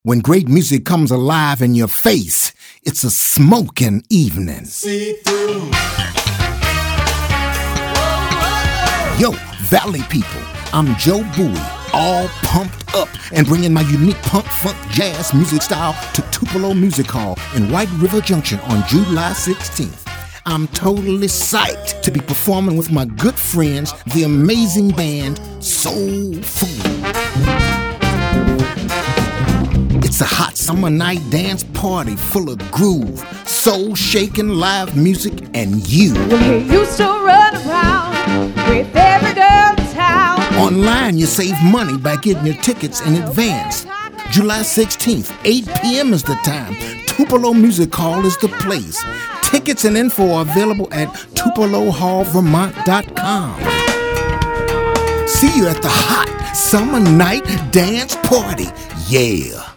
When great music comes alive in your face, it's a smoking evening. See through. Yo, Valley people, I'm Joe Bowie, all pumped up and bringing my unique punk funk jazz music style to Tupelo Music Hall in White River Junction on July 16th. I'm totally psyched to be performing with my good friends, the amazing band Soul Food. It's a hot summer night dance party full of groove, soul-shaking live music, and you. He used to run around with every girl in town. Online, you save money by getting your tickets in advance. July 16th, 8 p.m. is the time. Tupelo Music Hall is the place. Tickets and info are available at tupelohallvermont.com. See you at the hot summer night dance party. Yeah.